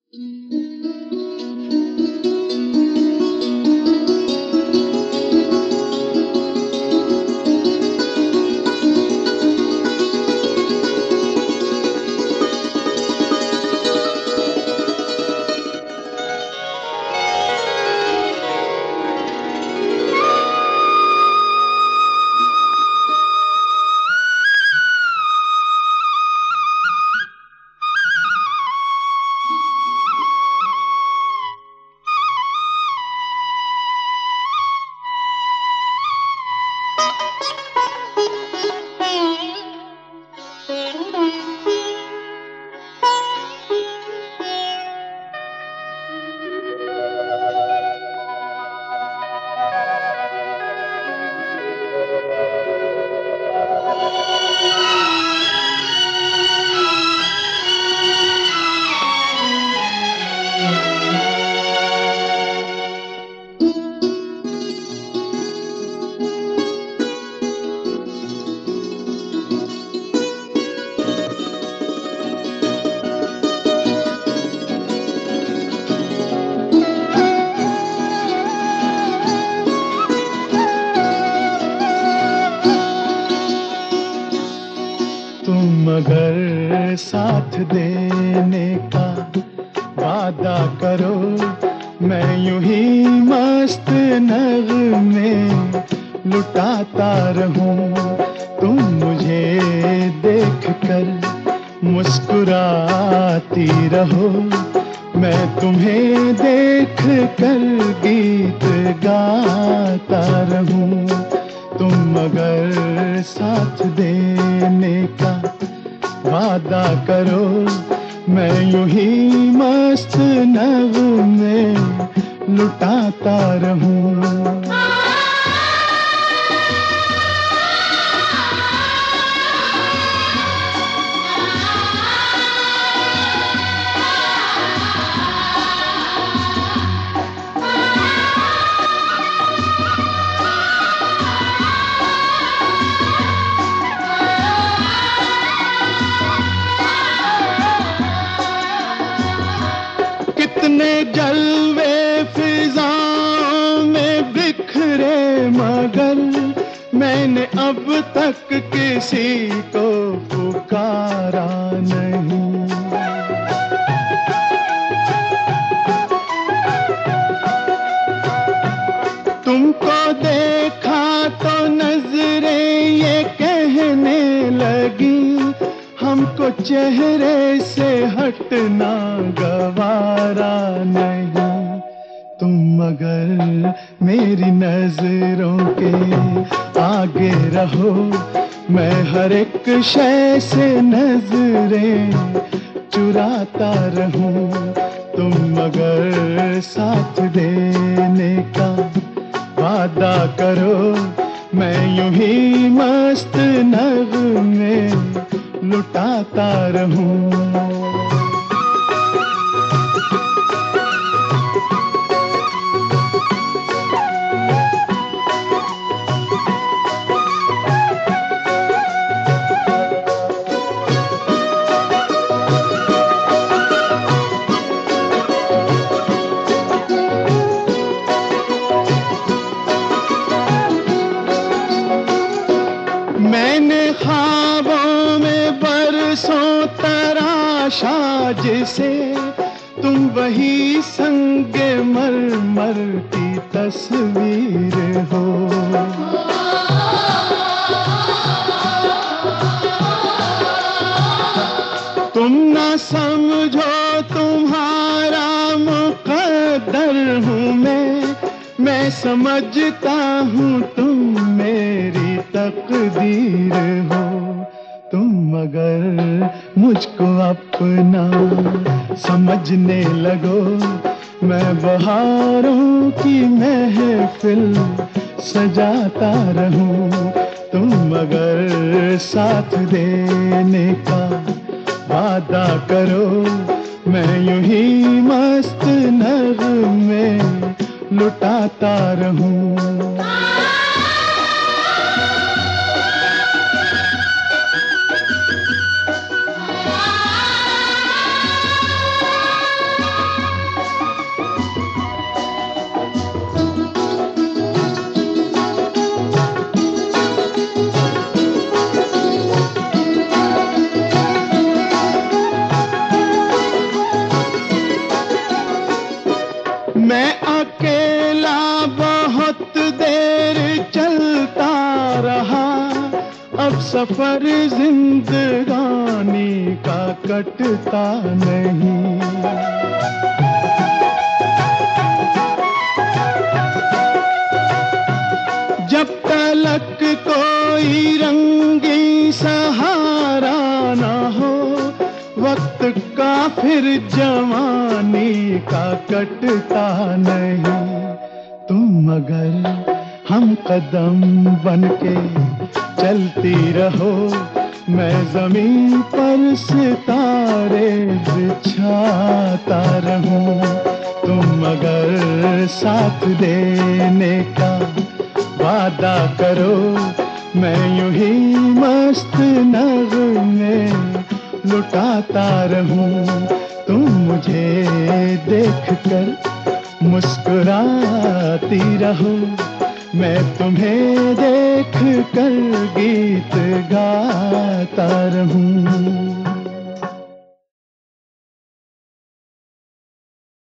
तुम अगर साथ देने का वादा करो, मैं यूं ही मस्त नगमे लुटाता रहूं। तुम मुझे देख कर मुस्कुराती रहो, मैं तुम्हें देख कर गीत गाता रहूं। तुम अगर साथ देने का वादा करो, मैं यूं ही मस्त नगमे लुटाता रहूं। कितने जलवे फिजाओं में बिखरे, मगर मैंने अब तक किसी को पुकारा नहीं। तुमको देखा तो नजरें ये कहने लगी, हमको चेहरे से हटना गवारा नहीं। तुम अगर मेरी नजरों के आगे रहो, मैं हर एक शय से नजरें चुराता रहूं। तुम अगर साथ देने का वादा करो, मैं यूं ही मस्त नगमे लुटाता रहूं। मैंने ख्वाबों में बरसों तराशा जिसे, तुम वही संगे मरमर की तस्वीर हो। तुम ना समझो तुम्हारा मुकद्दर हूँ मैं समझता हूँ तुम मेरी तकदीर हो। तुम अगर मुझको अपना समझने लगो, मैं बहारों की महफिल सजाता रहूं। तुम अगर साथ देने का वादा करो, मैं यूं ही मस्त नगमे लुटाता रहूं। सफर जिंदगानी का कटता नहीं। जब तलक कोई रंगी सहारा ना हो, वक्त का फिर जवानी का कटता नहीं। तुम अगर हम कदम बनके चलती रहो, मैं जमीन पर सितारे बिछाता रहूं। तुम अगर साथ देने का वादा करो, मैं यूं ही मस्त नगमे लुटाता रहूं। तुम मुझे देखकर मुस्कुराती रहो, मैं तुम्हें देख कर गीत गाता रहूं।